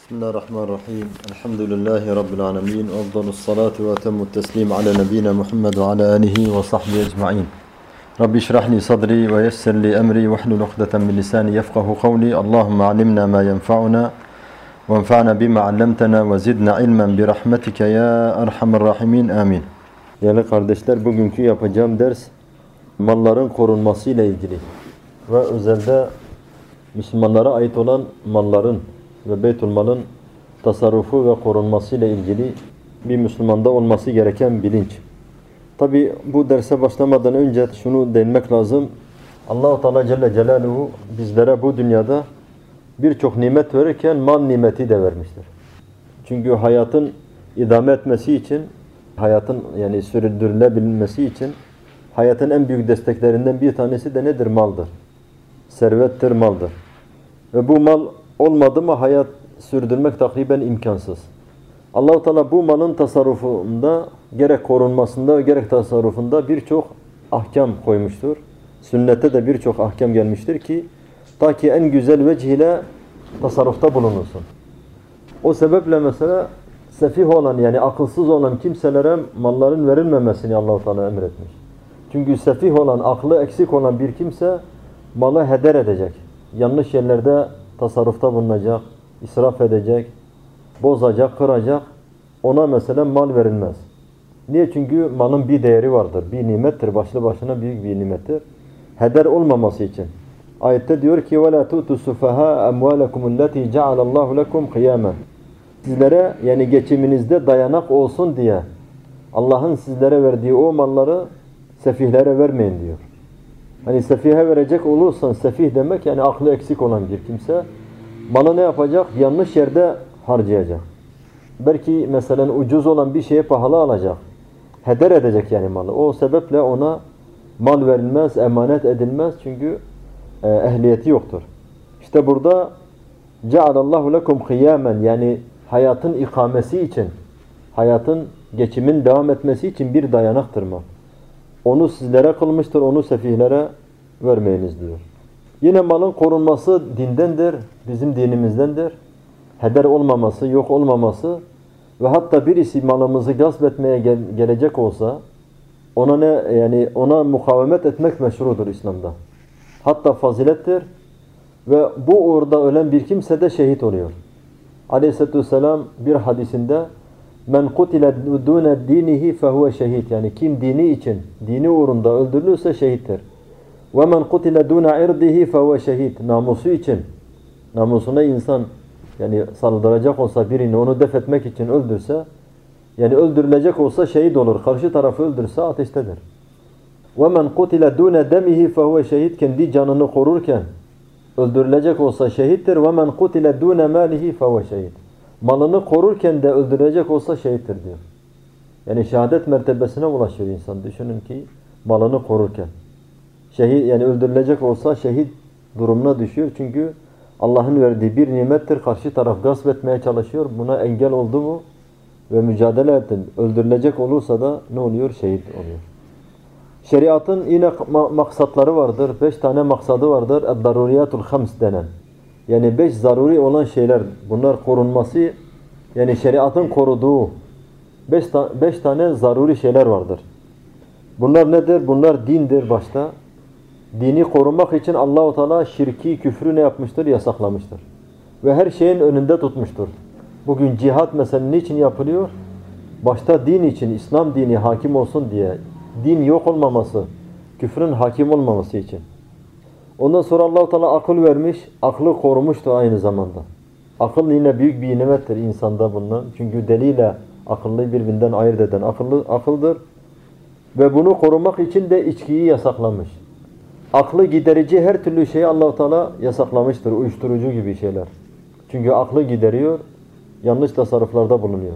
Bismillahirrahmanirrahim. Elhamdülillahi Rabbil alemin. Afdalus salatu ve etemmut teslim ala nebina Muhammed ve ala alihi ve sahbihi ecma'in. Rabbi şrahli sadri ve yessirli emri ve hlul ukdeten min lisani yefkahu kavli. Allahümme alimna ma yenfa'una ve enfa'na bima allamtana ve zidna ilmen bi rahmetike ya erhamer rahimin. Amin. Değerli kardeşler, bugünkü yapacağım ders malların korunması ile ilgili ve özelde Müslümanlara ait olan malların ve Beytülmal'ın tasarrufu ve korunması ile ilgili bir Müslümanda olması gereken bilinç. Tabi bu derse başlamadan önce şunu değinmek lazım. Allah-u Teala Celle Celaluhu bizlere bu dünyada birçok nimet verirken mal nimeti de vermiştir. Çünkü hayatın idame etmesi için, hayatın yani sürdürülebilmesi için hayatın en büyük desteklerinden bir tanesi de nedir? Maldır. Servettir, maldır. Ve bu mal olmadı mı hayat sürdürmek takriben imkansız. Allah-u Teala bu malın tasarrufunda, gerek korunmasında gerek tasarrufunda birçok ahkam koymuştur. Sünnette de birçok ahkam gelmiştir ki ta ki en güzel vecih ile tasarrufta bulunulsun. O sebeple mesela sefih olan yani akılsız olan kimselere malların verilmemesini Allah-u Teala emretmiş. Çünkü sefih olan, aklı eksik olan bir kimse malı heder edecek. Yanlış yerlerde tasarrufta bulunacak, israf edecek, bozacak, kıracak. Ona mesela mal verilmez. Niye? Çünkü malın bir değeri vardır. Bir nimettir. Başlı başına büyük bir nimettir. Heder olmaması için. Ayette diyor ki وَلَا تُؤْتُ السُّفَهَا أَمْوَالَكُمُ الَّتِي جَعَلَ اللّٰهُ لَكُمْ قِيَامًا Sizlere yani geçiminizde dayanak olsun diye Allah'ın sizlere verdiği o malları sefihlere vermeyin diyor. Hani sefihe verecek olursan, sefih demek yani aklı eksik olan bir kimse, malı ne yapacak? Yanlış yerde harcayacak. Belki mesela ucuz olan bir şeye pahalı alacak. Heder edecek yani malı. O sebeple ona mal verilmez, emanet edilmez çünkü ehliyeti yoktur. İşte burada cealallahu lekum kıyamen yani hayatın ikamesi için, hayatın geçimin devam etmesi için bir dayanaktır mal. Onu sizlere kılmıştır, onu sefihlere vermeyiniz diyor. Yine malın korunması dindendir, bizim dinimizdendir. Heder olmaması, yok olmaması ve hatta birisi malımızı gasp etmeye gelecek olsa ona mukavemet etmek meşrudur İslam'da. Hatta fazilettir ve bu uğurda ölen bir kimse de şehit oluyor. Aleyhisselatü Vesselam bir hadisinde men kutile dune dinihi fehuve şehit yani kim dini için, dini uğrunda öldürülürse şehittir. Ve men kutile dune irdihi fehuve şehit namusu için, namusuna insan yani saldıracak olsa birini onu def etmek için öldürse yani öldürülecek olsa şehit olur. Karşı tarafı öldürse ateştedir. Ve men kutile dune demihi fehuve şehit kendi canını korurken öldürülecek olsa şehittir. Ve men kutile dune malihi fehuve şehit. Malını korurken de öldürecek olsa şehittir diyor. Yani şehadet mertebesine ulaşıyor insan. Düşünün ki malını korurken. Şehit yani öldürülecek olsa şehit durumuna düşüyor. Çünkü Allah'ın verdiği bir nimettir. Karşı taraf gasp etmeye çalışıyor. Buna engel oldu mu ve mücadele ettin. Öldürülecek olursa da ne oluyor? Şehit oluyor. Şeriatın yine maksatları vardır. 5 tane maksadı vardır. Ad-daruriyatul hams denen. Yani 5 zaruri olan şeyler. Bunlar korunması yani şeriatın koruduğu 5 tane zaruri şeyler vardır. Bunlar nedir? Bunlar dindir başta. Dini korumak için Allah-u Teala şirki, küfrü ne yapmıştır? Yasaklamıştır. Ve her şeyin önünde tutmuştur. Bugün cihat mesela niçin yapılıyor? Başta din için, İslam dini hakim olsun diye. Din yok olmaması, küfrün hakim olmaması için. Ondan sonra Allah-u Teala akıl vermiş, aklı korumuştur aynı zamanda. Akıl yine büyük bir nimettir insanda bulunan. Çünkü deliyle akıllıyı birbirinden ayırt eden akıldır. Ve bunu korumak için de içkiyi yasaklamış. Aklı giderici her türlü şeyi Allah-u Teala yasaklamıştır. Uyuşturucu gibi şeyler. Çünkü aklı gideriyor, yanlış tasarruflarda bulunuyor.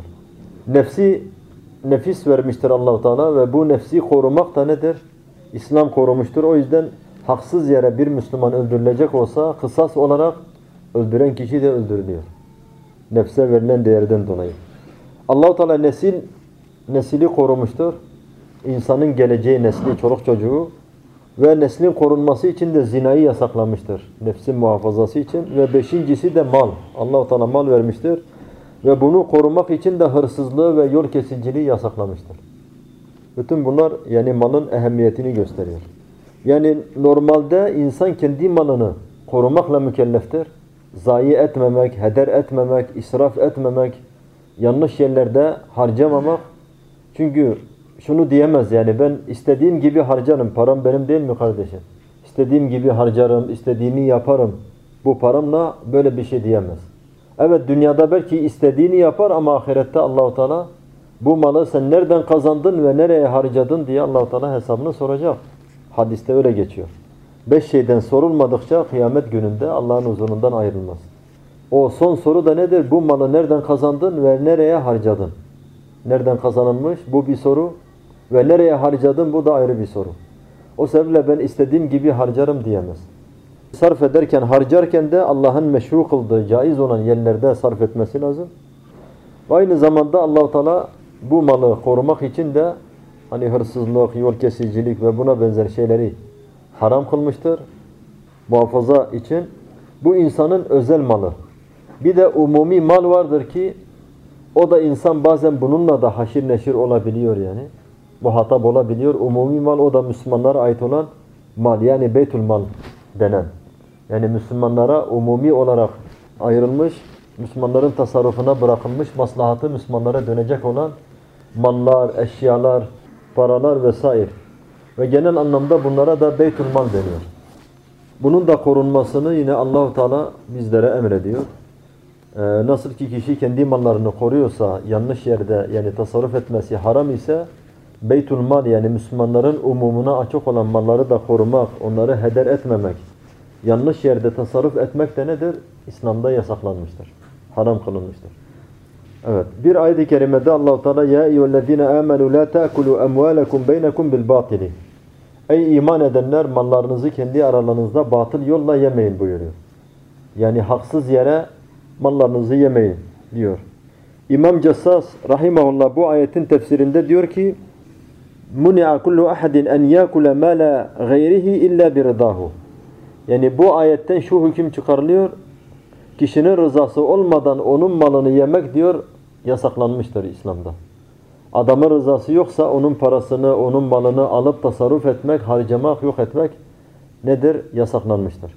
Nefis vermiştir Allah-u Teala ve bu nefsi korumak da nedir? İslam korumuştur. O yüzden haksız yere bir Müslüman öldürülecek olsa kısas olarak öldüren kişi de öldürülüyor. Nefse verilen değerden dolayı. Allah-u Teala nesili korumuştur. İnsanın geleceği nesli, çoluk çocuğu Ve neslin korunması için de zinayı yasaklamıştır. Nefsin muhafazası için. Ve beşincisi de mal. Allah-u Teala mal vermiştir. Ve bunu korumak için de hırsızlığı ve yol kesiciliği yasaklamıştır. Bütün bunlar yani malın ehemmiyetini gösteriyor. Yani normalde insan kendi malını korumakla mükelleftir. Zayi etmemek, heder etmemek, israf etmemek, yanlış yerlerde harcamamak. Çünkü şunu diyemez yani ben istediğim gibi harcarım. Param benim değil mi kardeşim? İstediğim gibi harcarım, istediğimi yaparım. Bu paramla böyle bir şey diyemez. Evet dünyada belki istediğini yapar ama ahirette Allah-u Teala bu malı sen nereden kazandın ve nereye harcadın diye Allah-u Teala hesabını soracak. Hadiste öyle geçiyor. 5 şeyden sorulmadıkça kıyamet gününde Allah'ın huzurundan ayrılmaz. O son soru da nedir? Bu malı nereden kazandın ve nereye harcadın? Nereden kazanılmış? Bu bir soru. Ve nereye harcadın? Bu da ayrı bir soru. O sebeple ben istediğim gibi harcarım diyemez. Sarf ederken, harcarken de Allah'ın meşru kıldığı, caiz olan yerlerde sarf etmesi lazım. Ve aynı zamanda Allah-u Teala bu malı korumak için de hani hırsızlık, yol kesicilik ve buna benzer şeyleri haram kılmıştır. Muhafaza için. Bu insanın özel malı. Bir de umumi mal vardır ki o da insan bazen bununla da haşir neşir olabiliyor yani. Muhatap olabiliyor. Umumi mal o da Müslümanlara ait olan mal. Yani beytül mal denen. Yani Müslümanlara umumi olarak ayrılmış, Müslümanların tasarrufuna bırakılmış, maslahatı Müslümanlara dönecek olan mallar, eşyalar, paralar vesaire. Ve genel anlamda bunlara da beytül mal deniyor. Bunun da korunmasını yine Allah-u Teala bizlere emrediyor. Nasıl ki kişi kendi mallarını koruyorsa, yanlış yerde yani tasarruf etmesi haram ise, beytül mal yani Müslümanların umumuna açık olan malları da korumak, onları heder etmemek, yanlış yerde tasarruf etmek de nedir? İslam'da yasaklanmıştır. Haram kılınmıştır. Evet. Bir ayet-i kerimede Allah-u Teala ya eyyühellezine amenu la ta'kulu emvalakum beynekum bil batili. Ey iman edenler mallarınızı kendi aralarınızda batıl yolla yemeyin buyuruyor. Yani haksız yere mallarınızı yemeyin diyor. İmam Cessas rahimahullah bu ayetin tefsirinde diyor ki Muni'a kullu ahadin en yakula mala gayrihi illa birdahu. Yani bu ayetten şu hüküm çıkarılıyor. Kişinin rızası olmadan onun malını yemek diyor yasaklanmıştır İslam'da. Adamın rızası yoksa onun parasını, onun malını alıp tasarruf etmek, harcamak, yok etmek nedir? Yasaklanmıştır.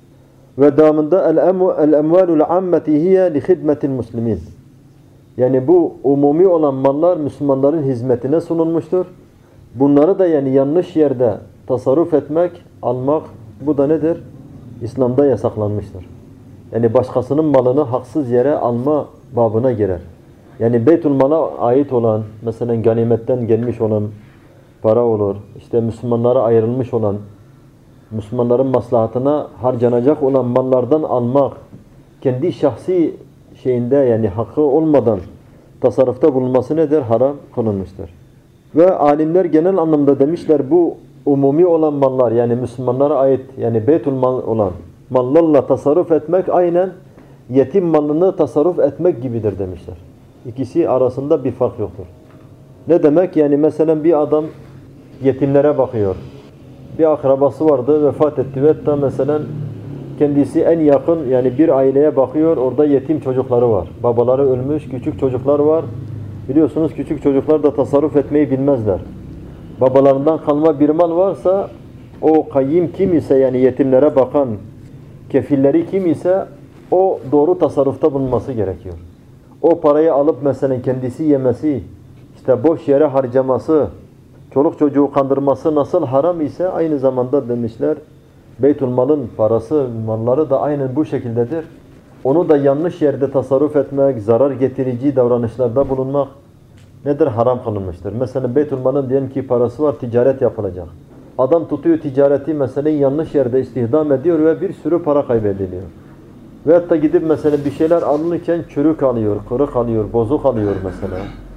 Ve devamında el-emvalul ammeti hiye li hidmetil muslimin. Yani bu umumi olan mallar Müslümanların hizmetine sunulmuştur. Bunları da yani yanlış yerde tasarruf etmek, almak bu da nedir? İslam'da yasaklanmıştır. Yani başkasının malını haksız yere alma babına girer. Yani beytül mala ait olan, mesela ganimetten gelmiş olan para olur. İşte Müslümanlara ayrılmış olan, Müslümanların maslahatına harcanacak olan mallardan almak, kendi şahsi şeyinde yani hakkı olmadan tasarrufta bulunması nedir? Haram kılınmıştır. Ve alimler genel anlamda demişler bu umumi olan mallar yani Müslümanlara ait yani beytül mal olan mallarla tasarruf etmek aynen yetim malını tasarruf etmek gibidir demişler. İkisi arasında bir fark yoktur. Ne demek? Yani mesela bir adam yetimlere bakıyor. Bir akrabası vardı, vefat etti ve hatta mesela kendisi en yakın yani bir aileye bakıyor. Orada yetim çocukları var. Babaları ölmüş, küçük çocuklar var. Biliyorsunuz küçük çocuklar da tasarruf etmeyi bilmezler. Babalarından kalma bir mal varsa o kayyim kim ise yani yetimlere bakan kefilleri kim ise o doğru tasarrufta bulunması gerekiyor. O parayı alıp mesela kendisi yemesi, işte boş yere harcaması, çoluk çocuğu kandırması nasıl haram ise aynı zamanda demişler beytül malın parası, malları da aynen bu şekildedir. Onu da yanlış yerde tasarruf etmek, zarar getirici davranışlarda bulunmak nedir? Haram kılınmıştır. Mesela beytül malın diyelim ki parası var, ticaret yapılacak. Adam tutuyor ticareti mesela yanlış yerde istihdam ediyor ve bir sürü para kaybediliyor. Ve hatta gidip mesela bir şeyler alınırken çürük alıyor, kırık alıyor, bozuk alıyor mesela.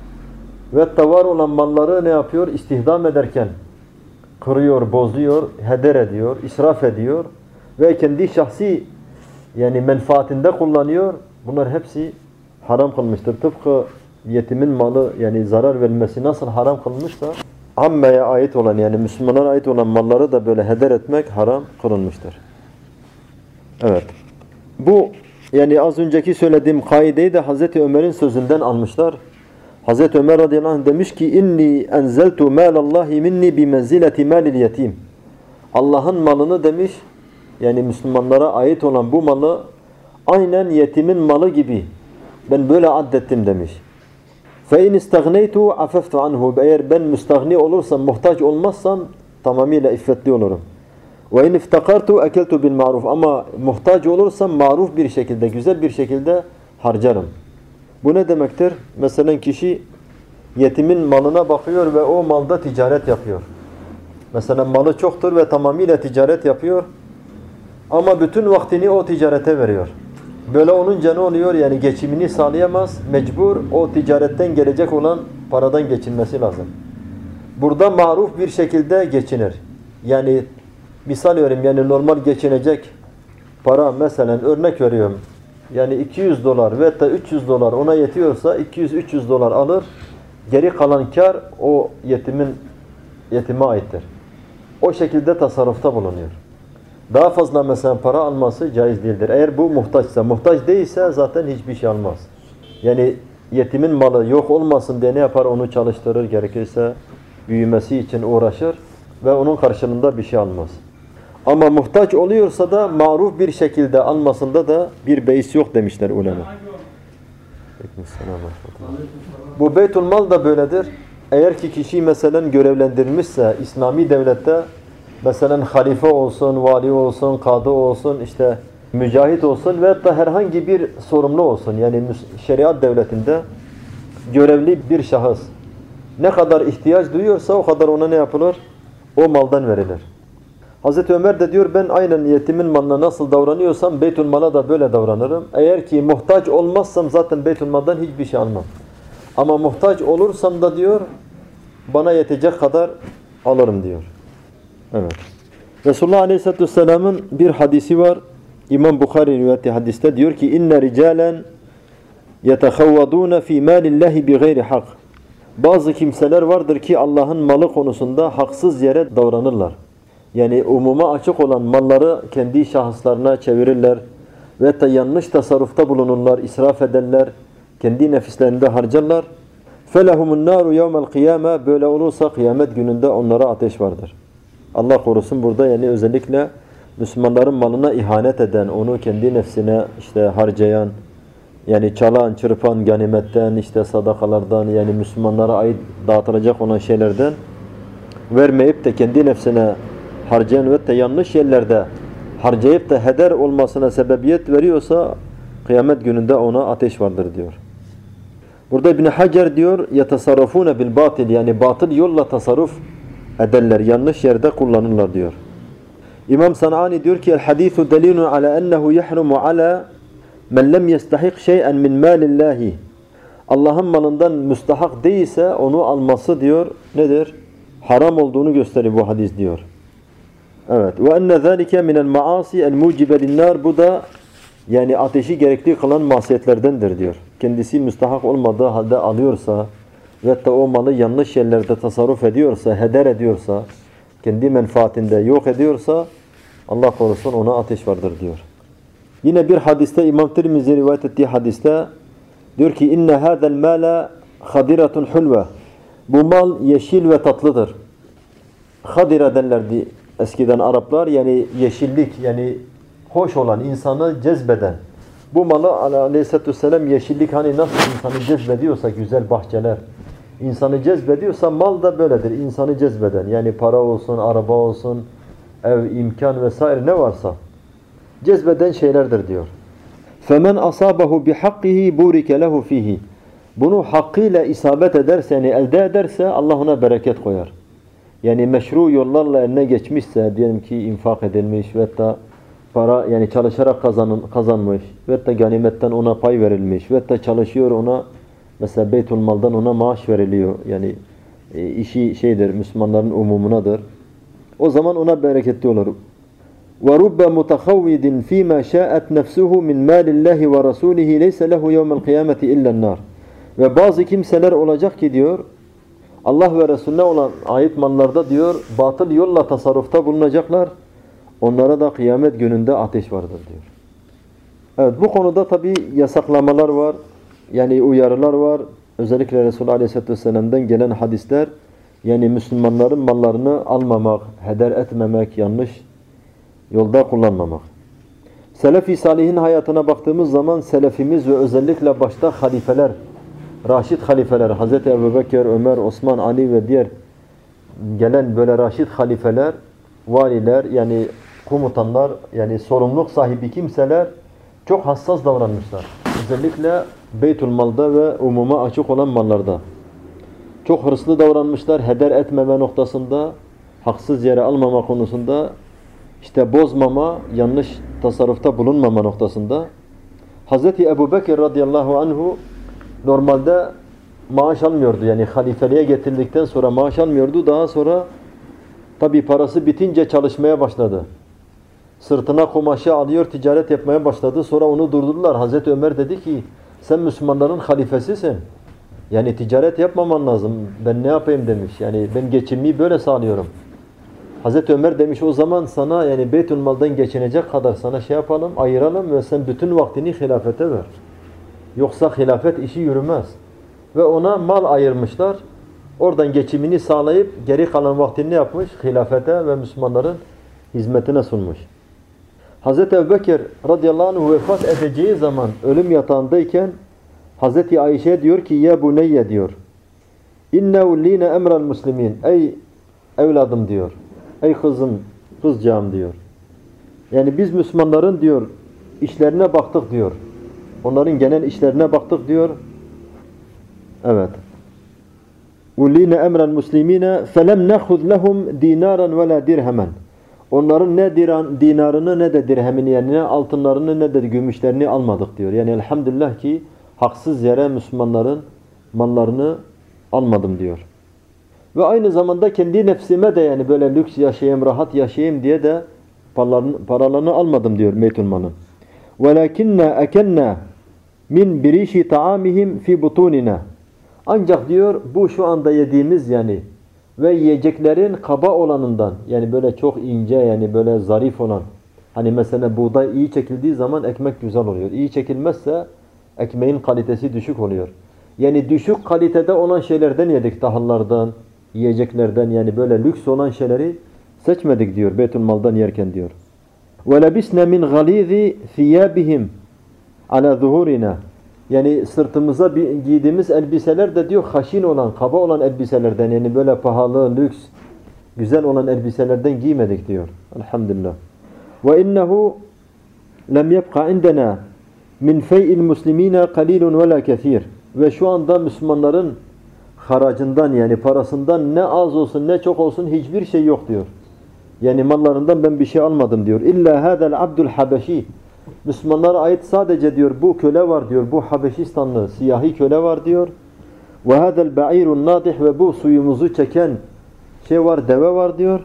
Ve hatta var olan malları ne yapıyor? İstihdam ederken kırıyor, bozuyor, heder ediyor, israf ediyor ve kendi şahsi yani menfaatinde kullanıyor. Bunlar hepsi haram kılmıştır. Tıpkı yetimin malı yani zarar verilmesi nasıl haram kılmışsa ammeye ait olan yani Müslümanlara ait olan malları da böyle heder etmek haram kılınmıştır. Evet. Bu yani az önceki söylediğim kaideyi de Hazreti Ömer'in sözünden almışlar. Hazreti Ömer radıyallahu anh demiş ki inni enzeltu malallahi minni bi menzileti malil yetim. Allah'ın malını demiş yani Müslümanlara ait olan bu malı aynen yetimin malı gibi ben böyle addettim demiş. Fe in istagneytu afaftu anhu. Eğer ben müstahni olursam, muhtaç olmazsam tamamıyla iffetli olurum. Ve in iftakartu ekeltu bil ma'ruf. Ama muhtaç olursam maruf bir şekilde, güzel bir şekilde harcarım. Bu ne demektir? Mesela kişi yetimin malına bakıyor ve o malda ticaret yapıyor. Mesela malı çoktur ve tamamıyla ticaret yapıyor. Ama bütün vaktini o ticarete veriyor. Böyle olunca ne oluyor? Yani geçimini sağlayamaz. Mecbur o ticaretten gelecek olan paradan geçinmesi lazım. Burada maruf bir şekilde geçinir. Yani misal veriyorum yani normal geçinecek para mesela örnek veriyorum. Yani 200 dolar ve da 300 dolar ona yetiyorsa 200-300 dolar alır. Geri kalan kar o yetime aittir. O şekilde tasarrufta bulunuyor. Daha fazla mesela para alması caiz değildir. Eğer bu muhtaçsa, muhtaç değilse zaten hiçbir şey almaz. Yani yetimin malı yok olmasın diye ne yapar? Onu çalıştırır, gerekirse büyümesi için uğraşır ve onun karşılığında bir şey almaz. Ama muhtaç oluyorsa da maruf bir şekilde almasında da bir beis yok demişler ulema. Bu Beytül Mal da böyledir. Eğer ki kişi mesela görevlendirilmişse İslami devlette mesela halife olsun, vali olsun, kadı olsun, işte mücahit olsun ve hatta herhangi bir sorumlu olsun. Yani şeriat devletinde görevli bir şahıs ne kadar ihtiyaç duyuyorsa o kadar ona ne yapılır? O maldan verilir. Hazreti Ömer de diyor ben aynen yetimin malına nasıl davranıyorsam Beytül Mal'a da böyle davranırım. Eğer ki muhtaç olmazsam zaten Beytül Mal'dan hiçbir şey almam. Ama muhtaç olursam da diyor bana yetecek kadar alırım diyor. Evet. Resulullah Aleyhisselatü Vesselam'ın bir hadisi var. İmam Bukhari rivayeti hadiste diyor ki inne ricalen yetehavvadûne fî mâlillâhi bi gayri hak. Bazı kimseler vardır ki Allah'ın malı konusunda haksız yere davranırlar. Yani umuma açık olan malları kendi şahıslarına çevirirler ve da yanlış tasarrufta bulunurlar, israf ederler, kendi nefislerinde harcarlar. فَلَهُمُ النَّارُ يَوْمَ الْقِيَامَةِ Böyle olursa kıyamet gününde onlara ateş vardır. Allah korusun burada yani özellikle Müslümanların malına ihanet eden, onu kendi nefsine işte harcayan, yani çalan, çırpan, ganimetten, işte sadakalardan yani Müslümanlara ait dağıtılacak olan şeylerden vermeyip de kendi nefsine harcayan ve de yanlış yerlerde harcayıp da heder olmasına sebebiyet veriyorsa kıyamet gününde ona ateş vardır diyor. Burada İbn Hacer diyor yetasarrafune bil batil yani batıl yolla tasarruf ederler, yanlış yerde kullanırlar diyor. İmam Sanani diyor ki el hadisu delilun ala ennehu yahrumu ala men lem yestahik şey'en min malillahi. Allah'ın malından müstahak değilse onu alması diyor nedir? Haram olduğunu gösterir bu hadis diyor. Evet. Ve enne zâlike minel maasi el mucibe linnâr. Bu da yani ateşi gerekli kılan masiyetlerdendir diyor. Kendisi müstahak olmadığı halde alıyorsa ve de o malı yanlış yerlerde tasarruf ediyorsa, heder ediyorsa, kendi menfaatinde yok ediyorsa Allah korusun ona ateş vardır diyor. Yine bir hadiste İmam Tirmizi rivayet ettiği hadiste diyor ki inne hâzel mâle hadiratun hulve. Bu mal yeşil ve tatlıdır. Hadira derlerdi eskiden Araplar yani yeşillik yani hoş olan insanı cezbeden. Bu malı Aleyhisselatü Vesselam yeşillik hani nasıl insanı cezbediyorsa güzel bahçeler insanı cezbediyorsa mal da böyledir insanı cezbeden yani para olsun, araba olsun, ev, imkan vesaire ne varsa cezbeden şeylerdir diyor. فَمَنْ أَصَابَهُ بِحَقِّهِ بُورِكَ لَهُ فِيهِ Bunu hakkıyla isabet ederse yani elde ederse Allah ona bereket koyar. Yani meşru yollarla eline geçmişse diyelim ki infak edilmiş ve da para yani çalışarak kazanmış ve da ganimetten ona pay verilmiş ve da çalışıyor ona mesela Beytül Mal'dan ona maaş veriliyor. Yani işi şeydir Müslümanların umumunadır. O zaman ona bereketli olur. وَرُبَّ مُتَخَوِّدٍ ف۪ي مَا شَاءَتْ نَفْسُهُ مِنْ مَالِ اللّٰهِ وَرَسُولِهِ لَيْسَ لَهُ يَوْمَ الْقِيَامَةِ اِلَّا النَّارِ Ve bazı kimseler olacak ki diyor Allah ve Resulüne olan ait mallarda diyor batıl yolla tasarrufta bulunacaklar. Onlara da kıyamet gününde ateş vardır diyor. Evet, bu konuda tabi yasaklamalar var. Yani uyarılar var. Özellikle Resulullah Aleyhisselatü Vesselam'dan gelen hadisler. Yani Müslümanların mallarını almamak, heder etmemek, yanlış yolda kullanmamak. Selefi Salih'in hayatına baktığımız zaman selefimiz ve özellikle başta halifeler, Raşid halifeler, Hz. Ebubekir, Ömer, Osman, Ali ve diğer gelen böyle Raşid halifeler, valiler yani komutanlar yani sorumluluk sahibi kimseler çok hassas davranmışlar. Özellikle Beytülmal'da ve umuma açık olan mallarda. Çok hırslı davranmışlar heder etmeme noktasında, haksız yere almama konusunda, işte bozmama, yanlış tasarrufta bulunmama noktasında. Hz. Ebubekir radıyallahu anhu normalde maaş almıyordu. Yani halifeliğe getirildikten sonra maaş almıyordu. Daha sonra tabi parası bitince çalışmaya başladı. Sırtına kumaşı alıyor, ticaret yapmaya başladı. Sonra onu durdurdular. Hazreti Ömer dedi ki sen Müslümanların halifesisin. Yani ticaret yapmaman lazım. Ben ne yapayım demiş. Yani ben geçimimi böyle sağlıyorum. Hazreti Ömer demiş o zaman sana yani Beytülmal'dan geçinecek kadar sana şey yapalım, ayıralım ve sen bütün vaktini hilafete ver. Yoksa hilafet işi yürümez. Ve ona mal ayırmışlar. Oradan geçimini sağlayıp geri kalan vaktini yapmış? Hilafete ve Müslümanların hizmetine sunmuş. Hz. Ebubekir radıyallahu anh vefat edeceği zaman ölüm yatağındayken Hz. Ayşe diyor ki ya buneyye diyor. İnnehu line emrel muslimin. Ey evladım diyor. Ey kızım, kızcağım diyor. Yani biz Müslümanların diyor işlerine baktık diyor. Onların genel işlerine baktık diyor. Evet. وَلِينَ اَمْرَ الْمُسْلِم۪ينَ فَلَمْ نَخُذْ لَهُمْ دِينَارًا وَلَا دِرْهَمًا. Onların ne dinarını ne de dirhemini yani ne altınlarını ne de gümüşlerini almadık diyor. Yani elhamdülillah ki haksız yere Müslümanların mallarını almadım diyor. Ve aynı zamanda kendi nefsime de yani böyle lüks yaşayayım, rahat yaşayayım diye de paralarını almadım diyor Beytülmal'ın. وَلَكِنَّا اَكَنَّا min birişi taamihim fi butunina. Ancak diyor bu şu anda yediğimiz yani ve yiyeceklerin kaba olanından yani böyle çok ince yani böyle zarif olan hani mesela buğday iyi çekildiği zaman ekmek güzel oluyor. İyi çekilmezse ekmeğin kalitesi düşük oluyor. Yani düşük kalitede olan şeylerden yedik tahıllardan, yiyeceklerden yani böyle lüks olan şeyleri seçmedik diyor Beytülmal'dan yerken diyor. وَلَبِسْنَا مِنْ غَلِيظِ ثِيَابِهِمْ ala zuhurina. Yani sırtımıza giydiğimiz elbiseler de diyor haşin olan, kaba olan elbiselerden yani böyle pahalı, lüks, güzel olan elbiselerden giymedik diyor. Elhamdülillah. Ve innehu lem yebqa indena min fey'il muslimina qalilun ve la kethir. Ve şu anda Müslümanların haracından yani parasından ne az olsun ne çok olsun hiçbir şey yok diyor. Yani mallarından ben bir şey almadım diyor. İlla hadal abdul habeşi. Müslümanlara ait sadece diyor bu köle var diyor. Bu Habeşistanlı siyahi köle var diyor. Ve hadal ba'irun nadih ve bu suyumuzu çeken şey var deve var diyor.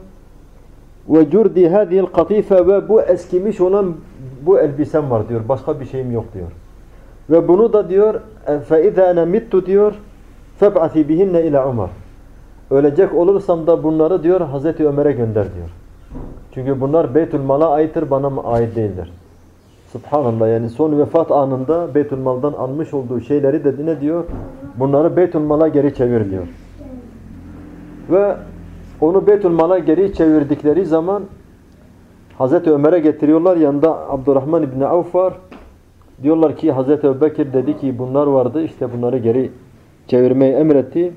Ve curdi hadhihi'l katife ve bu eskimiş olan bu elbisem var diyor. Başka bir şeyim yok diyor. Ve bunu da diyor fe iza ana mittu diyor feb'ati bihinne ila Ömer. Ölecek olursam da bunları diyor Hazreti Ömer'e gönder diyor. Çünkü bunlar Beytülmal'a aittir, bana ait değildir. Subhanallah yani son vefat anında Beytülmal'dan almış olduğu şeyleri de ne diyor? Bunları Beytülmal'a geri çevir diyor. Ve onu Beytülmal'a geri çevirdikleri zaman Hazreti Ömer'e getiriyorlar. Yanında Abdurrahman İbni Avf var. Diyorlar ki Hazreti Ebubekir dedi ki bunlar vardı işte bunları geri çevirmeyi emretti.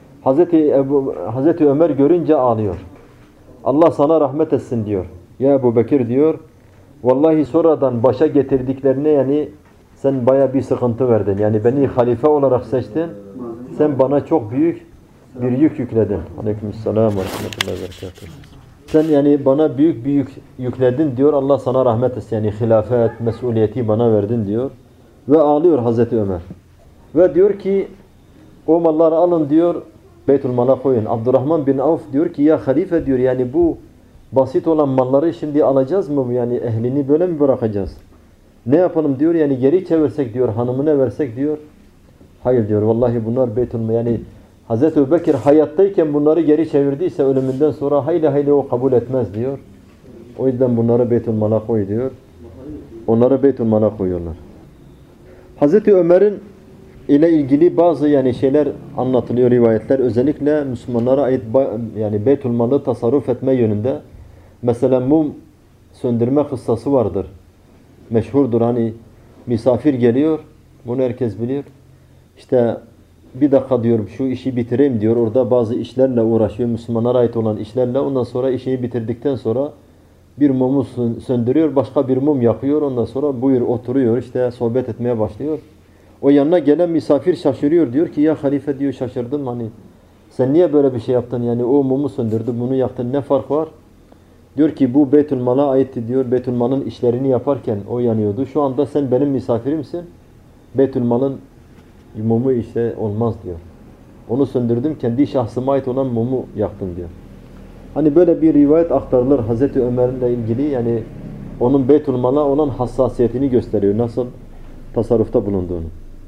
Hazreti Ömer görünce ağlıyor. Allah sana rahmet etsin diyor. Ya Ebubekir diyor. Vallahi sonradan başa getirdiklerine yani sen baya bir sıkıntı verdin. Yani beni halife olarak seçtin. Sen bana çok büyük bir yük yükledin. Aleykümselam ve rahmetullahi ve berekatuhu. Sen yani bana büyük bir yük yükledin diyor. Allah sana rahmet etsin. Yani hilafet, mesuliyeti bana verdin diyor. Ve ağlıyor Hazreti Ömer. Ve diyor ki o malları alın diyor. Beytülmal'a koyun. Abdurrahman bin Avf diyor ki ya halife diyor yani bu basit olan malları şimdi alacağız mı? Yani ehlini böyle mi bırakacağız? Ne yapalım diyor yani geri çevirsek diyor hanımına versek diyor. Hayır diyor vallahi bunlar Beytülmal yani Hazreti Ebubekir hayattayken bunları geri çevirdiyse ölümünden sonra hayli hayli o kabul etmez diyor. O yüzden bunları Beytülmal'a koy diyor. Onları Beytülmal'a koyuyorlar. Hazreti Ömer'in ile ilgili bazı yani şeyler anlatılıyor, rivayetler. Özellikle Müslümanlara ait yani Beytülmal'ı tasarruf etme yönünde. Mesela mum söndürme kıssası vardır. Meşhurdur, hani misafir geliyor. Bunu herkes bilir. İşte bir dakika diyor şu işi bitireyim diyor. Orada bazı işlerle uğraşıyor. Müslümanlara ait olan işlerle. Ondan sonra işini bitirdikten sonra bir mumu söndürüyor. Başka bir mum yakıyor. Ondan sonra buyur oturuyor. İşte sohbet etmeye başlıyor. O yanına gelen misafir şaşırıyor. Diyor ki ya halife diyor şaşırdım. Hani sen niye böyle bir şey yaptın? Yani o mumu söndürdün, bunu yaktın. Ne fark var? Diyor ki bu Beytülmal'a aitti diyor. Beytülmal'ın işlerini yaparken o yanıyordu. Şu anda sen benim misafirimsin. Beytülmal'ın mumu işte olmaz diyor. Onu söndürdüm, kendi şahsıma ait olan mumu yaktım diyor. Hani böyle bir rivayet aktarılır Hazreti Ömer'le ilgili, yani onun Beytülmal'a olan hassasiyetini gösteriyor. Nasıl tasarrufta bulunduğunu.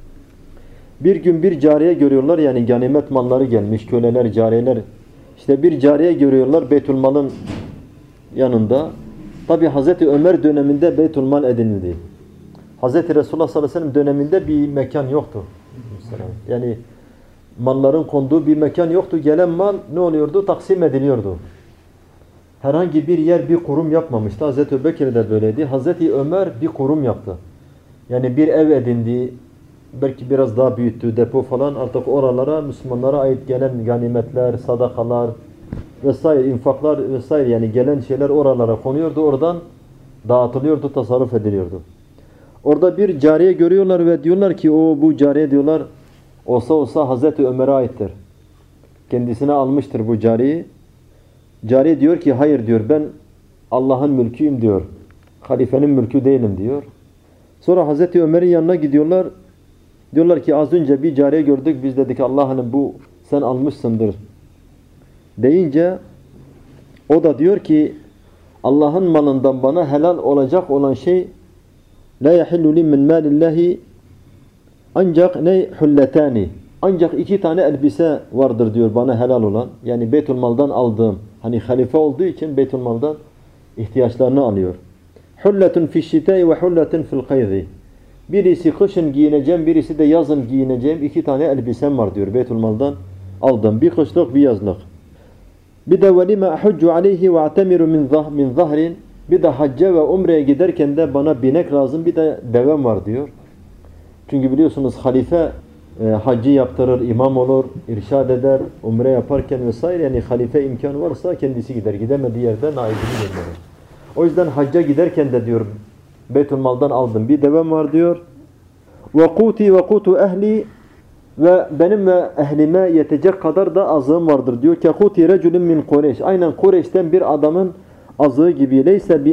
Bir gün bir cariye görüyorlar, yani ganimet malları gelmiş, köleler, cariyeler. İşte bir cariye görüyorlar Beytülmal'ın yanında. Tabi Hazreti Ömer döneminde Beytülmal edinildi. Hazreti Resulullah sallallahu aleyhi ve sellem döneminde bir mekan yoktu. Yani malların konduğu bir mekan yoktu. Gelen mal ne oluyordu? Taksim ediliyordu. Herhangi bir yer bir kurum yapmamıştı. Hazreti Ebubekir de böyleydi. Hazreti Ömer bir kurum yaptı. Yani bir ev edindi. Belki biraz daha büyüttü, depo falan. Artık oralara Müslümanlara ait gelen ganimetler, sadakalar vesaire, infaklar vesaire, yani gelen şeyler oralara konuyordu. Oradan dağıtılıyordu, tasarruf ediliyordu. Orada bir cariye görüyorlar ve diyorlar ki bu cariye diyorlar olsa Hazreti Ömer'e aittir. Kendisine almıştır bu cariyeyi. Cariye diyor ki hayır diyor, ben Allah'ın mülküyüm diyor. Halifenin mülkü değilim diyor. Sonra Hazreti Ömer'in yanına gidiyorlar. Diyorlar ki az önce bir cariye gördük, biz dedik Allah'ın bu sen almışsındır deyince o da diyor ki Allah'ın malından bana helal olacak olan şey la yahillu li min malillahi ancak ne hulletani, ancak iki tane elbise vardır diyor bana helal olan, yani Beytülmal'dan aldığım, hani halife olduğu için Beytülmal'dan ihtiyaçlarını alıyor. Hulletun fi'şşitâi ve hulletun fil kayzi, birisi kışın giyineceğim, birisi de yazın giyineceğim iki tane elbisem var diyor Beytülmal'dan aldım, bir kışlık bir yazlık. Bir de velime ahujju aleyhi ve atemiru min zahrin, bir de hacca ve umreye giderken de bana binek lazım, bir de devem var diyor. Çünkü biliyorsunuz halife haccı yaptırır, imam olur, irşad eder, umre yaparken vesaire, yani halife imkanı varsa kendisi gider, gidemediği yerde naibini gönderir. O yüzden hacca giderken de diyor Beytülmal'dan aldım, bir devem var diyor. Ve kuti ve kutu ehli, ve benim ve ehlime yetecek kadar da azığım vardır diyor. Kekuti reculun min Kureyş, aynen Kureyş'ten bir adamın azığı gibi. Leyse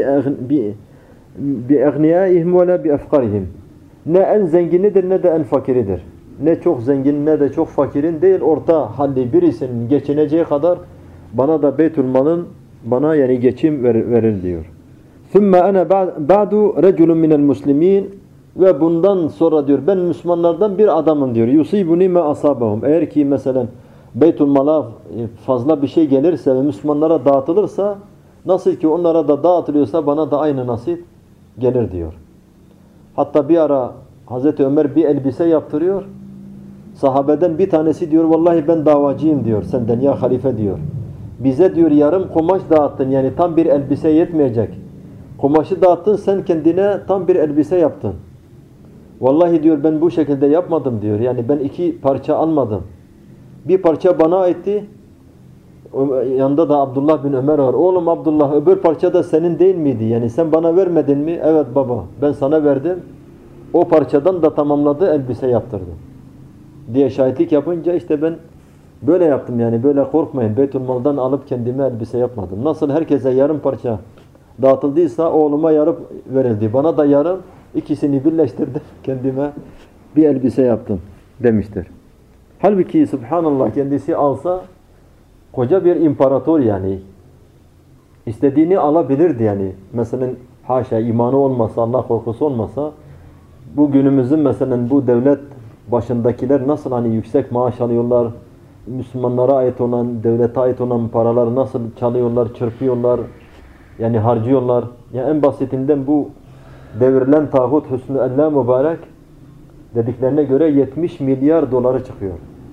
bi eğniyaihim ve la bi efkarihim, ne en zenginidir ne de en fakiridir. Ne çok zengin ne de çok fakirin değil, orta halli birisinin geçineceği kadar bana da Beytülmal'ın bana yani geçim verir diyor. ثُمَّ أَنَا بَعْدُ رَجُلٌ مِنَ الْمُسْلِمِينَ, ve bundan sonra diyor ben Müslümanlardan bir adamım diyor. يُصِيبُنِي مَا أَصَابَهُمْ, eğer ki mesela Beytülmal'a fazla bir şey gelirse ve Müslümanlara dağıtılırsa, nasıl ki onlara da dağıtılıyorsa bana da aynı nasip gelir diyor. Hatta bir ara Hazreti Ömer bir elbise yaptırıyor. Sahabeden bir tanesi diyor vallahi ben davacıyım diyor senden ya halife diyor. Bize diyor yarım kumaş dağıttın, yani tam bir elbise yetmeyecek. Kumaşı dağıttın, sen kendine tam bir elbise yaptın. Vallahi diyor ben bu şekilde yapmadım diyor. Yani ben iki parça almadım. Bir parça bana aitti. Yanında da Abdullah bin Ömer var. Oğlum Abdullah, öbür parça da senin değil miydi? Yani sen bana vermedin mi? Evet baba, ben sana verdim. O parçadan da tamamladı, elbise yaptırdı diye şahitlik yapınca işte ben böyle yaptım, yani böyle korkmayın. Beytülmal'dan alıp kendime elbise yapmadım. Nasıl herkese yarım parça dağıtıldıysa oğluma yarım verildi. Bana da yarım, ikisini birleştirdim, kendime bir elbise yaptım demiştir. Halbuki subhanallah kendisi alsa koca bir imparator, yani istediğini alabilirdi yani. Mesela haşa imanı olmasa, Allah korkusu olmasa bu günümüzün mesela bu devlet başındakiler nasıl hani yüksek maaş alıyorlar Müslümanlara ait olan, devlete ait olan paraları nasıl çalıyorlar, çırpıyorlar, yani harcıyorlar. Yani en basitinden bu devrilen tağut Hüsnü Allah mübarek dediklerine göre 70 milyar doları çıkıyor.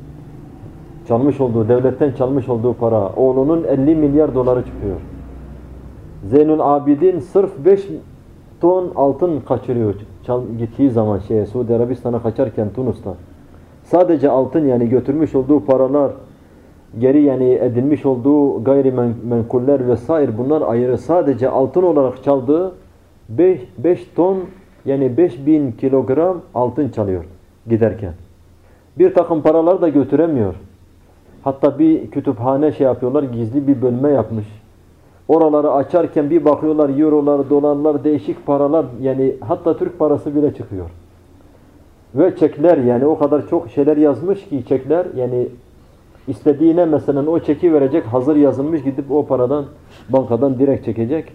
Çalmış olduğu, devletten çalmış olduğu para. Oğlunun 50 milyar doları çıkıyor. Zeynül Abidin sırf 5 ton altın kaçırıyor. Gittiği zaman Suudi Arabistan'a kaçarken Tunus'ta. Sadece altın, yani götürmüş olduğu paralar, geri yani edinmiş olduğu gayrimenkuller vesaire, bunlar ayrı. Sadece altın olarak çaldığı 5 ton, yani 5000 kilogram altın çalıyor giderken. Bir takım paralar da götüremiyor. Hatta bir kütüphane yapıyorlar, gizli bir bölme yapmış. Oraları açarken bir bakıyorlar, eurolar, dolarlar, değişik paralar, yani hatta Türk parası bile çıkıyor. Ve çekler, yani o kadar çok şeyler yazmış ki çekler, yani istediğine mesela o çeki verecek, hazır yazılmış, gidip o paradan, bankadan direkt çekecek.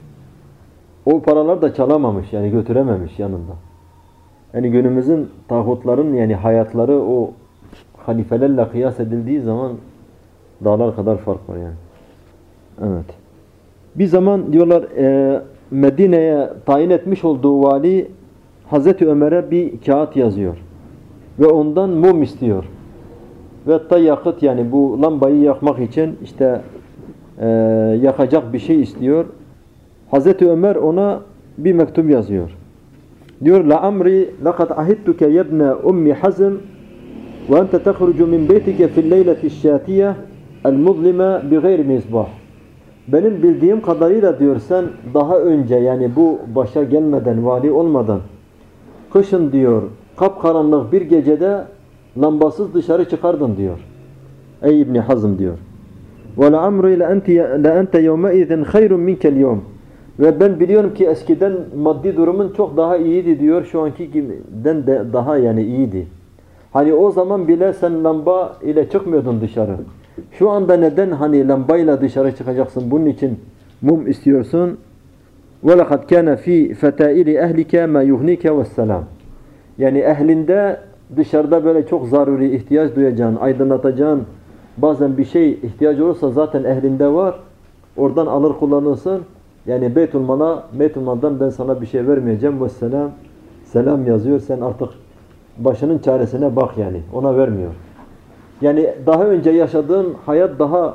O paralar da çalamamış, yani götürememiş yanında. Yani günümüzün tağutların yani hayatları o halifelerle kıyas edildiği zaman dağlar kadar fark var yani. Evet. Bir zaman diyorlar Medine'ye tayin etmiş olduğu vali Hazreti Ömer'e bir kağıt yazıyor. Ve ondan mum istiyor. Ve hatta yakıt, yani bu lambayı yakmak için işte yakacak bir şey istiyor. Hazreti Ömer ona bir mektup yazıyor. Diyor: La amri laqad ahidtuke yebne ummi Hazm ve ente tehrucu min beytike fil leyleti şatiye el muzlime bi gayri misbah. Benim bildiğim kadarıyla diyor, sen daha önce, yani bu başa gelmeden, vali olmadan, kışın diyor kapkaranlık bir gecede lambasız dışarı çıkardın diyor. Ey İbni Hazm diyor. Ve la amri la ente yevmeizin hayrun minkel yevm. Ve ben biliyorum ki eskiden maddi durumun çok daha iyiydi diyor. Şu ankinden de daha yani iyiydi. Hani o zaman bile sen lamba ile çıkmıyordun dışarı. Şu anda neden hani lambayla dışarı çıkacaksın? Bunun için mum istiyorsun. وَلَقَدْ كَانَ ف۪ي فَتَائِلِ اَهْلِكَ مَا يُغْنِيكَ وَالسَّلَامِ. Yani ehlinde dışarıda böyle çok zaruri ihtiyaç duyacağın, aydınlatacağın bazen bir şey ihtiyaç olursa zaten ehlinde var. Oradan alır kullanırsın. Yani Beytülmal'dan ben sana bir şey vermeyeceğim. Vesselam. Selam yazıyor. Sen artık başının çaresine bak yani. Ona vermiyor. Yani daha önce yaşadığın hayat daha,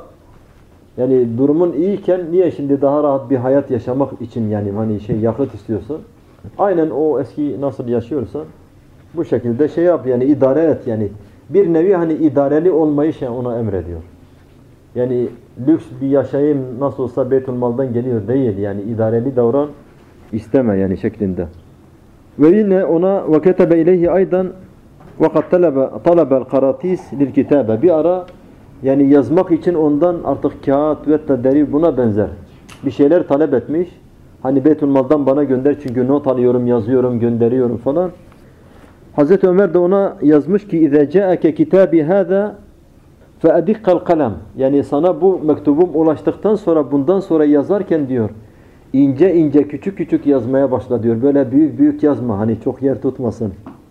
yani durumun iyiyken niye şimdi daha rahat bir hayat yaşamak için yani hani yakıt istiyorsun? Aynen o eski nasıl yaşıyorsan bu şekilde yap, yani idare et, yani bir nevi hani idareli olmayı ona emrediyor. Yani lüks bir yaşayayım, nasıl olsa Beytülmal'dan geliyor değil, yani idareli davran isteme yani şeklinde. Ve yine ona ve ketebe ileyhi aydan وَقَدْ طَلَبَ الْقَرَاتِيسِ لِلْكِتَابَ. Bir ara yani yazmak için ondan artık kağıt ve deri buna benzer bir şeyler talep etmiş. Hani Beytülmal'dan bana gönder çünkü not alıyorum, yazıyorum, gönderiyorum falan. Hazreti Ömer de ona yazmış ki اِذَا جَاءَكَ كِتَابِ هَذَا فَاَدِقَّ الْقَلَمِ. Yani sana bu mektubum ulaştıktan sonra, bundan sonra yazarken diyor, ince ince küçük küçük yazmaya başla diyor. Böyle büyük büyük yazma, hani çok yer tutmasın.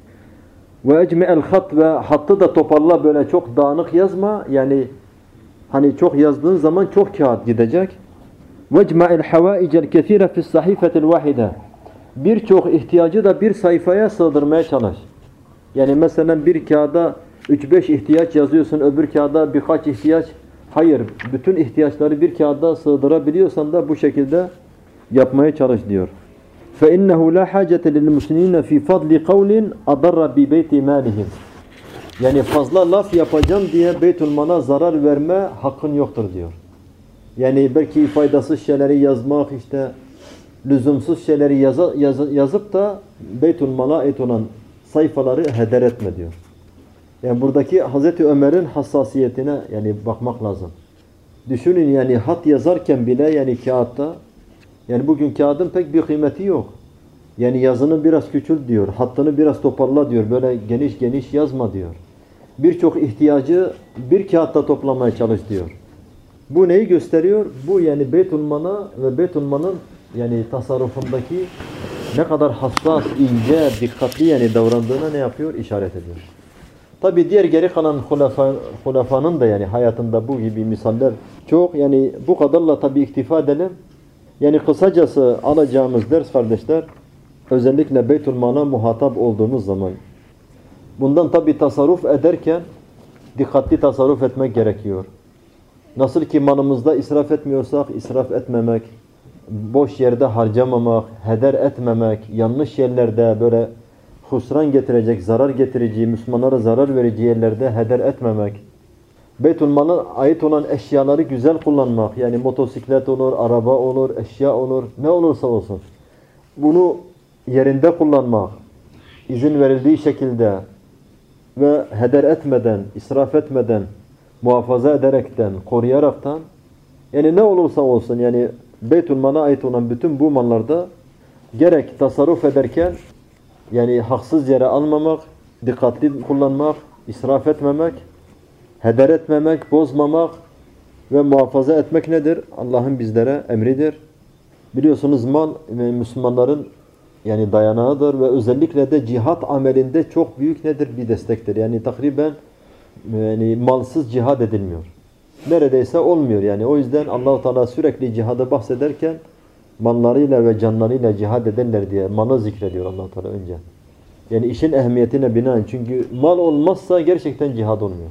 Ve ecme'el hat, ve hattı da toparla, böyle çok dağınık yazma. Yani hani çok yazdığın zaman çok kağıt gidecek. Ve ecme'el havaicel kethire fis sahifetil vahide. Birçok ihtiyacı da bir sayfaya sığdırmaya çalış. Yani mesela bir kağıda 3-5 ihtiyaç yazıyorsun, öbür kağıda birkaç ihtiyaç. Hayır, bütün ihtiyaçları bir kağıda sığdırabiliyorsan da bu şekilde yapmaya çalış diyor. فَاِنَّهُ لَا حَاجَةَ لِلْمُسْلِمِينَ فِي فَضْلِ قَوْلٍ اَضَرَّ بِبَيْتِ مَالِهِمْ. Yani fazla laf yapacağım diye Beytülmal'a zarar verme hakkın yoktur diyor. Yani belki faydasız şeyleri yazmak, işte lüzumsuz şeyleri yazıp da Beytülmal'a ait olan sayfaları heder etme diyor. Yani buradaki Hazreti Ömer'in hassasiyetine yani bakmak lazım. Düşünün yani hat yazarken bile, yani kağıtta, yani bugün kağıdın pek bir kıymeti yok. Yani yazını biraz küçült diyor, hattını biraz toparla diyor, böyle geniş geniş yazma diyor. Birçok ihtiyacı bir kağıtta toplamaya çalış diyor. Bu neyi gösteriyor? Bu yani Beytülmal'a ve Beytülmal'ın yani tasarrufundaki ne kadar hassas, ince, dikkatli yani davrandığına ne yapıyor? İşaret ediyor. Tabi diğer geri kalan hulefanın da yani hayatında bu gibi misaller çok. Yani bu kadarla tabi iktifa edelim. Yani kısacası alacağımız ders kardeşler, özellikle Beytülmal'a muhatap olduğumuz zaman bundan tabi tasarruf ederken dikkatli tasarruf etmek gerekiyor. Nasıl ki malımızda israf etmiyorsak israf etmemek, boş yerde harcamamak, heder etmemek, yanlış yerlerde böyle husran getirecek, zarar getirici, Müslümanlara zarar verici yerlerde heder etmemek. Beytülmal'a ait olan eşyaları güzel kullanmak. Yani motosiklet olur, araba olur, eşya olur, ne olursa olsun. Bunu yerinde kullanmak, izin verildiği şekilde ve heder etmeden, israf etmeden, muhafaza ederekten, koruyaraktan, yani ne olursa olsun, yani Beytülmal'a ait olan bütün bu mallarda gerek tasarruf ederken yani haksız yere almamak, dikkatli kullanmak, israf etmemek, heder etmemek, bozmamak ve muhafaza etmek nedir? Allah'ın bizlere emridir. Biliyorsunuz mal Müslümanların yani dayanağıdır ve özellikle de cihat amelinde çok büyük nedir? Bir destektir. Yani takriben yani malsız cihad edilmiyor. Neredeyse olmuyor yani. O yüzden Allah-u Teala sürekli cihadı bahsederken mallarıyla ve canlarıyla cihad ederler diye malı zikrediyor Allah-u Teala önce. Yani işin ehemmiyetine binaen. Çünkü mal olmazsa gerçekten cihad olmuyor.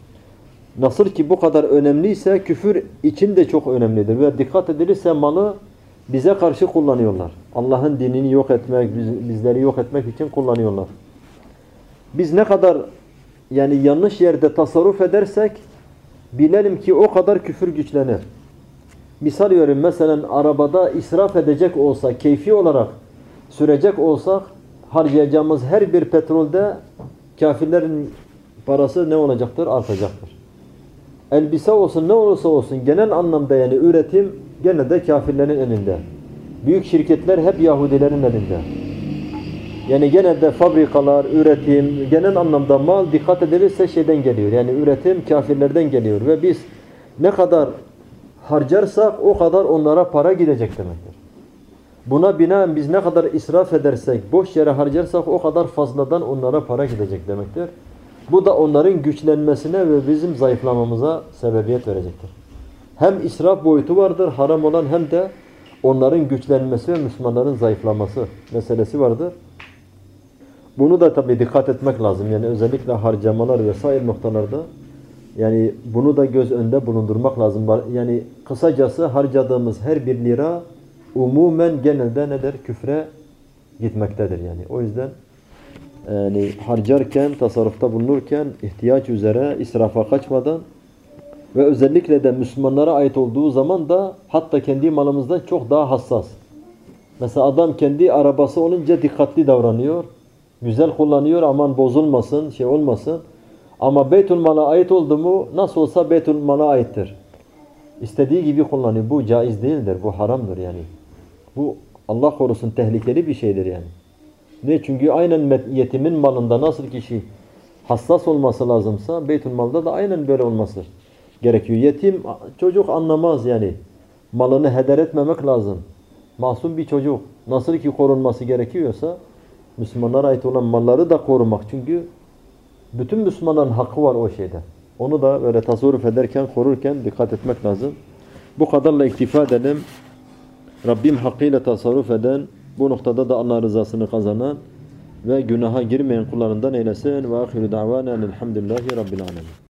Nasıl ki bu kadar önemliyse küfür için de çok önemlidir. Ve dikkat edilirse malı bize karşı kullanıyorlar. Allah'ın dinini yok etmek, bizleri yok etmek için kullanıyorlar. Biz ne kadar yani yanlış yerde tasarruf edersek bilelim ki o kadar küfür güçlenir. Misal veriyorum, mesela arabada israf edecek olsa, keyfi olarak sürecek olsak harcayacağımız her bir petrolde kafirlerin parası ne olacaktır? Artacaktır. Elbise olsun, ne olursa olsun genel anlamda yani üretim gene de kafirlerin elinde. Büyük şirketler hep Yahudilerin elinde. Yani genelde fabrikalar, üretim, genel anlamda mal dikkat edilirse şeyden geliyor. Yani üretim kafirlerden geliyor ve biz ne kadar harcarsak o kadar onlara para gidecek demektir. Buna binaen biz ne kadar israf edersek, boş yere harcarsak o kadar fazladan onlara para gidecek demektir. Bu da onların güçlenmesine ve bizim zayıflamamıza sebebiyet verecektir. Hem israf boyutu vardır, haram olan, hem de onların güçlenmesi ve Müslümanların zayıflaması meselesi vardır. Bunu da tabii dikkat etmek lazım. Yani özellikle harcamalar vesaire noktalarda yani bunu da göz önünde bulundurmak lazım. Yani kısacası harcadığımız her bir lira umumen genelde nedir? Küfre gitmektedir yani. O yüzden yani harcarken, tasarrufta bulunurken ihtiyaç üzere israfa kaçmadan ve özellikle de Müslümanlara ait olduğu zaman da hatta kendi malımızdan çok daha hassas. Mesela adam kendi arabası olunca dikkatli davranıyor. Güzel kullanıyor, aman bozulmasın, şey olmasın. Ama Beytülmal'a ait oldu mu nasıl olsa Beytülmal'a aittir. İstediği gibi kullanıyor. Bu caiz değildir. Bu haramdır yani. Bu Allah korusun tehlikeli bir şeydir yani. Ne? Çünkü aynen yetimin malında nasıl kişi hassas olması lazımsa Beytülmal'da da aynen böyle olması gerekiyor. Yetim çocuk anlamaz yani. Malını heder etmemek lazım. Masum bir çocuk nasıl ki korunması gerekiyorsa Müslümanlara ait olan malları da korumak. Çünkü bütün Müslümanların hakkı var o şeyde. Onu da böyle tasarruf ederken, korurken dikkat etmek lazım. Bu kadarla iktifa edelim. Rabbim hakkıyla tasarruf eden, bu noktada da Allah rızasını kazanan ve günaha girmeyen kullarından eylesin. Ve ahiru da'vana elhamdülillahi rabbil alemin.